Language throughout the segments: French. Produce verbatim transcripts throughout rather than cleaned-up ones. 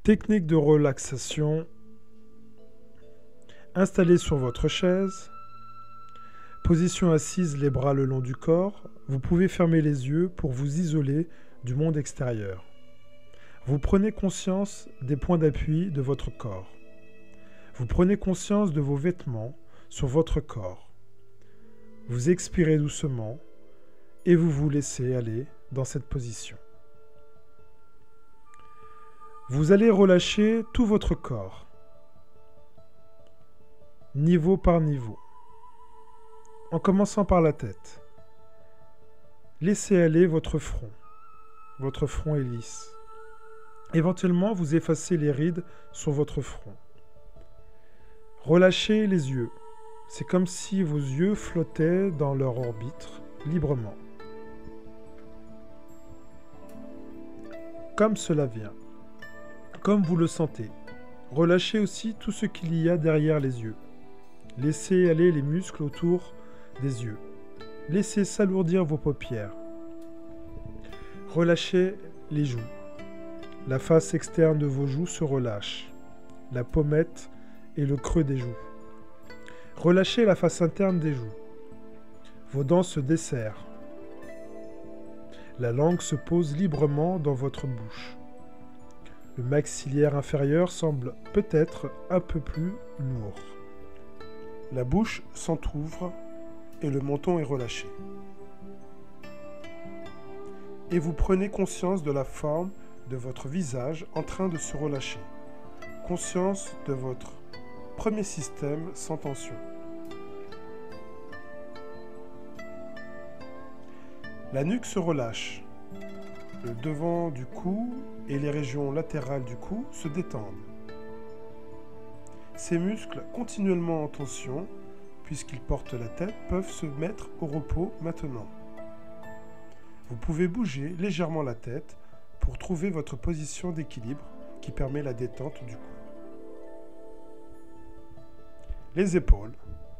Technique de relaxation. Installé sur votre chaise. Position assise, les bras le long du corps. Vous pouvez fermer les yeux pour vous isoler du monde extérieur. Vous prenez conscience des points d'appui de votre corps. Vous prenez conscience de vos vêtements sur votre corps. Vous expirez doucement et vous vous laissez aller dans cette position. Vous allez relâcher tout votre corps, niveau par niveau, en commençant par la tête. Laissez aller votre front. Votre front est lisse. Éventuellement, vous effacez les rides sur votre front. Relâchez les yeux. C'est comme si vos yeux flottaient dans leur orbite librement. Comme cela vient. Comme vous le sentez. Relâchez aussi tout ce qu'il y a derrière les yeux. Laissez aller les muscles autour des yeux. Laissez s'alourdir vos paupières. Relâchez les joues. La face externe de vos joues se relâche. La pommette et le creux des joues. Relâchez la face interne des joues. Vos dents se desserrent. La langue se pose librement dans votre bouche. Le maxillaire inférieur semble peut-être un peu plus lourd. La bouche s'entr'ouvre et le menton est relâché. Et vous prenez conscience de la forme de votre visage en train de se relâcher. Conscience de votre premier système sans tension. La nuque se relâche. Le devant du cou et les régions latérales du cou se détendent. Ces muscles continuellement en tension, puisqu'ils portent la tête, peuvent se mettre au repos maintenant. Vous pouvez bouger légèrement la tête pour trouver votre position d'équilibre qui permet la détente du cou. Les épaules.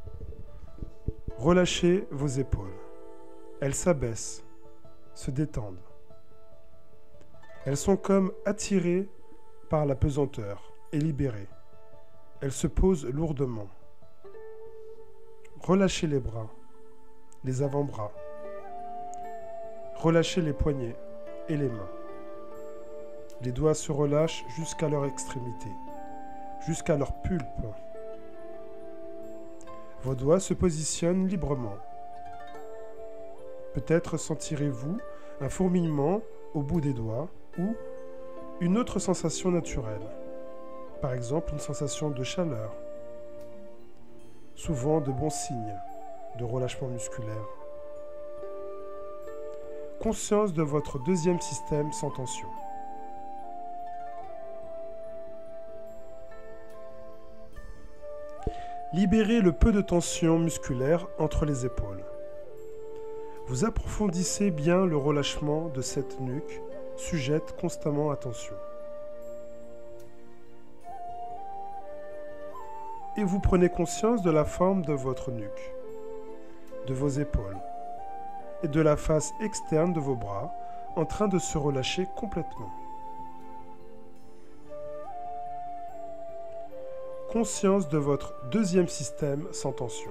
Relâchez vos épaules. Elles s'abaissent, se détendent. Elles sont comme attirées par la pesanteur et libérées. Elles se posent lourdement. Relâchez les bras, les avant-bras. Relâchez les poignets et les mains. Les doigts se relâchent jusqu'à leur extrémité, jusqu'à leur pulpe. Vos doigts se positionnent librement. Peut-être sentirez-vous un fourmillement au bout des doigts ou une autre sensation naturelle. Par exemple, une sensation de chaleur. Souvent de bons signes de relâchement musculaire. Conscience de votre deuxième système sans tension. Libérez le peu de tension musculaire entre les épaules. Vous approfondissez bien le relâchement de cette nuque, sujette constamment à tension. Et vous prenez conscience de la forme de votre nuque, de vos épaules et de la face externe de vos bras en train de se relâcher complètement. Conscience de votre deuxième système sans tension.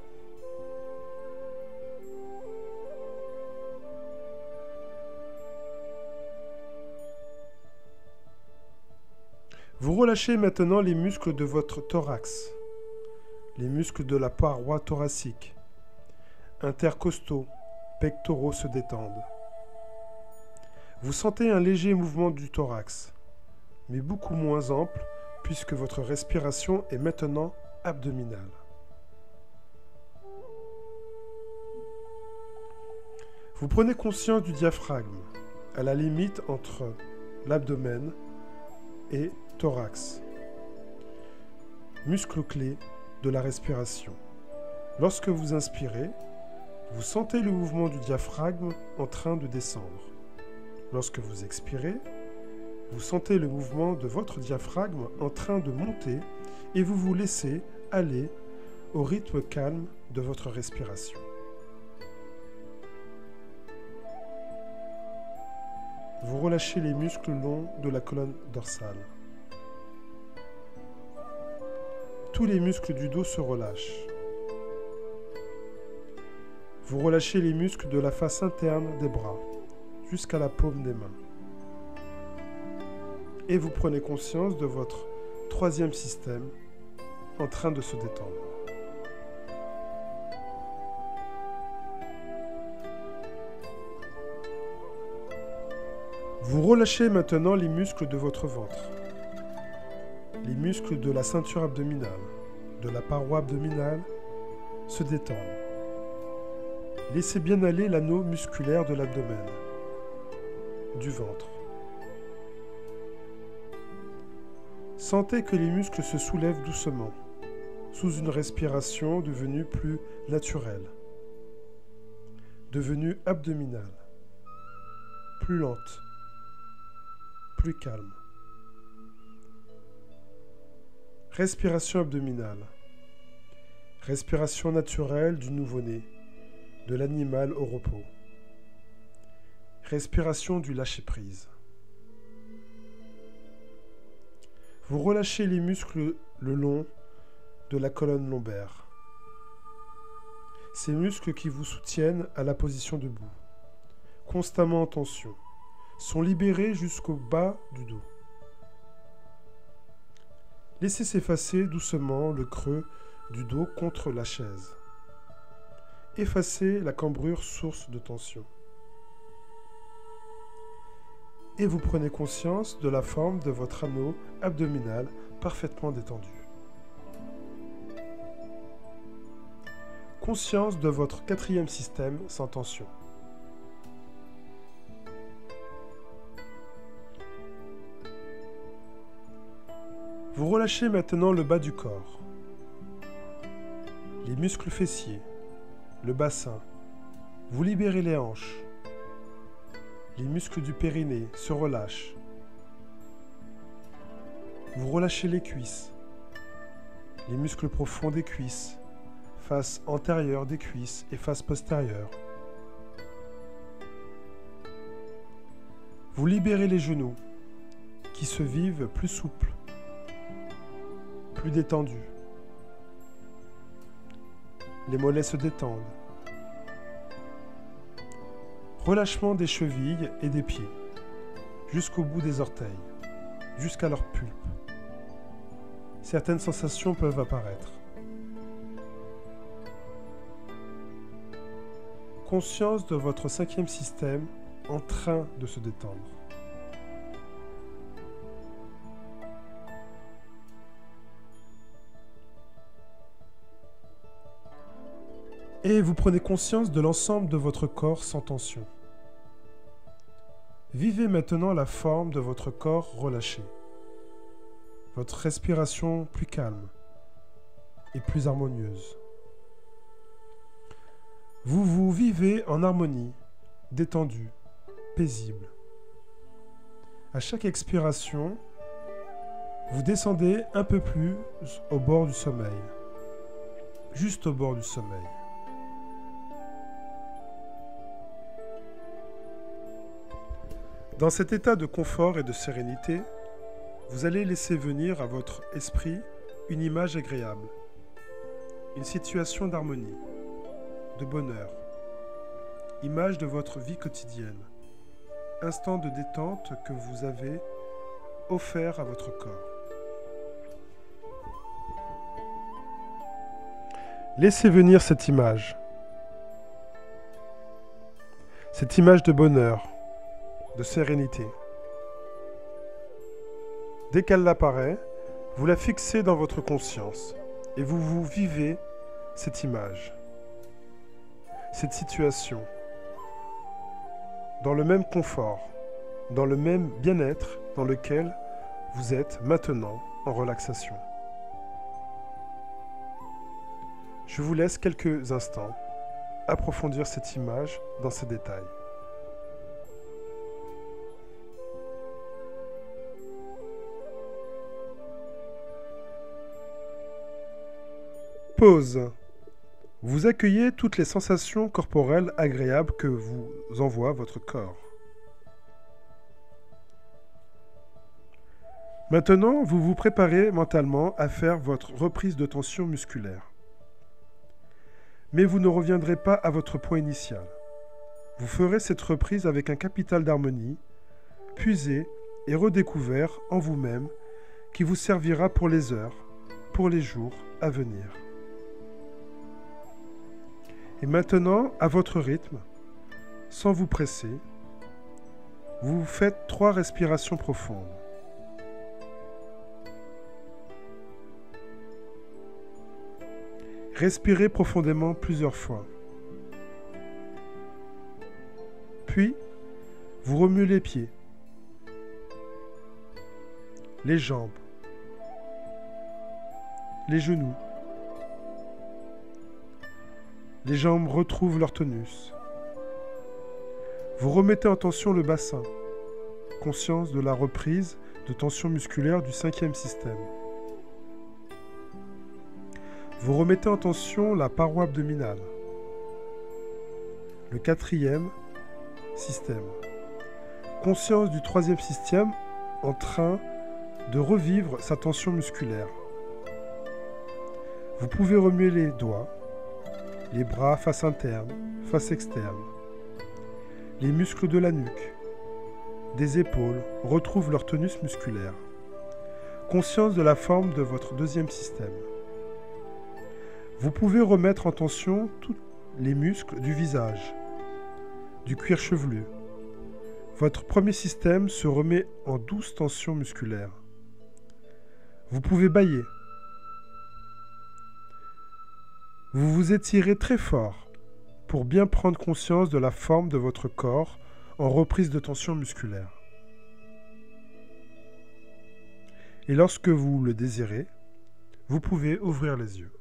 Vous relâchez maintenant les muscles de votre thorax, les muscles de la paroi thoracique, intercostaux, pectoraux se détendent. Vous sentez un léger mouvement du thorax, mais beaucoup moins ample puisque votre respiration est maintenant abdominale. Vous prenez conscience du diaphragme, à la limite entre l'abdomen et thorax, muscle clé de la respiration. Lorsque vous inspirez, vous sentez le mouvement du diaphragme en train de descendre. Lorsque vous expirez, vous sentez le mouvement de votre diaphragme en train de monter et vous vous laissez aller au rythme calme de votre respiration. Vous relâchez les muscles longs de la colonne dorsale. Tous les muscles du dos se relâchent. Vous relâchez les muscles de la face interne des bras, jusqu'à la paume des mains. Et vous prenez conscience de votre troisième système en train de se détendre. Vous relâchez maintenant les muscles de votre ventre, les muscles de la ceinture abdominale, de la paroi abdominale se détendent. Laissez bien aller l'anneau musculaire de l'abdomen, du ventre. Sentez que les muscles se soulèvent doucement, sous une respiration devenue plus naturelle, devenue abdominale, plus lente, plus calme. Respiration abdominale. Respiration naturelle du nouveau-né, de l'animal au repos. Respiration du lâcher-prise. Vous relâchez les muscles le long de la colonne lombaire. Ces muscles qui vous soutiennent à la position debout, constamment en tension, sont libérés jusqu'au bas du dos. Laissez s'effacer doucement le creux du dos contre la chaise. Effacez la cambrure source de tension. Et vous prenez conscience de la forme de votre anneau abdominal parfaitement détendu. Conscience de votre quatrième système sans tension. Vous relâchez maintenant le bas du corps, les muscles fessiers, le bassin. Vous libérez les hanches. Les muscles du périnée se relâchent. Vous relâchez les cuisses, les muscles profonds des cuisses, face antérieure des cuisses et face postérieure. Vous libérez les genoux, qui se vivent plus souples, plus détendus. Les mollets se détendent. Relâchement des chevilles et des pieds, jusqu'au bout des orteils, jusqu'à leur pulpe. Certaines sensations peuvent apparaître. Conscience de votre cinquième système en train de se détendre. Et vous prenez conscience de l'ensemble de votre corps sans tension. Vivez maintenant la forme de votre corps relâché. Votre respiration plus calme et plus harmonieuse. Vous vous vivez en harmonie, détendu, paisible. À chaque expiration, vous descendez un peu plus au bord du sommeil, juste au bord du sommeil. Dans cet état de confort et de sérénité, vous allez laisser venir à votre esprit une image agréable, une situation d'harmonie, de bonheur, image de votre vie quotidienne, instant de détente que vous avez offert à votre corps. Laissez venir cette image, cette image de bonheur, de sérénité. Dès qu'elle apparaît, vous la fixez dans votre conscience et vous vous vivez cette image, cette situation, dans le même confort, dans le même bien-être dans lequel vous êtes maintenant en relaxation. Je vous laisse quelques instants approfondir cette image dans ses détails. Pause. Vous accueillez toutes les sensations corporelles agréables que vous envoie votre corps. Maintenant, vous vous préparez mentalement à faire votre reprise de tension musculaire. Mais vous ne reviendrez pas à votre point initial. Vous ferez cette reprise avec un capital d'harmonie, puisé et redécouvert en vous-même, qui vous servira pour les heures, pour les jours à venir. Et maintenant, à votre rythme, sans vous presser, vous faites trois respirations profondes. Respirez profondément plusieurs fois. Puis, vous remuez les pieds, les jambes, les genoux. Les jambes retrouvent leur tonus. Vous remettez en tension le bassin, conscience de la reprise de tension musculaire du cinquième système. Vous remettez en tension la paroi abdominale, le quatrième système. Conscience du troisième système en train de revivre sa tension musculaire. Vous pouvez remuer les doigts, les bras face interne, face externe. Les muscles de la nuque, des épaules retrouvent leur tonus musculaire. Conscience de la forme de votre deuxième système. Vous pouvez remettre en tension tous les muscles du visage, du cuir chevelu. Votre premier système se remet en douce tension musculaire. Vous pouvez bâiller. Vous vous étirez très fort pour bien prendre conscience de la forme de votre corps en reprise de tension musculaire. Et lorsque vous le désirez, vous pouvez ouvrir les yeux.